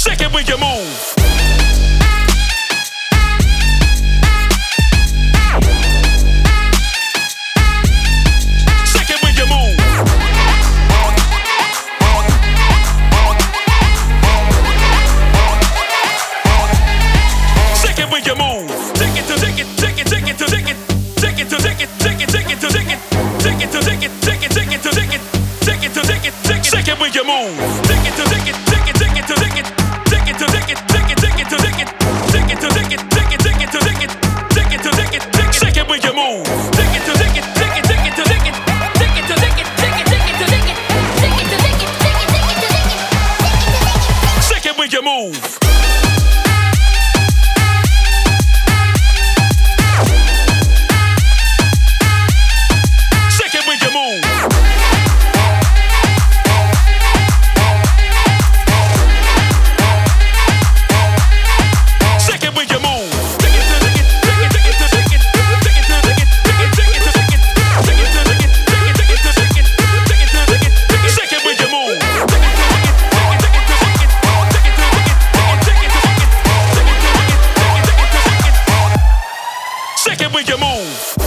Shake it when you move. Shake it when you move. Shake it when you move. Take it to take it, take it, take it to take it, take it to take it, take it, take it to take it, take it to take it, take it, take it to take it, take it to take it, take it. Shake it when you move. Take it to take it, take it, take it to take it, take it to take it, take it, take it to take it, take it to take it, take it, take it to take it, take it to take it, take it. Shake it when you move. Take it to take it, take it, take it to take it, take it to take it, take it, take it to take it, take it to take it, take it, take it to take it. Shake it when you move. Shake it when you move.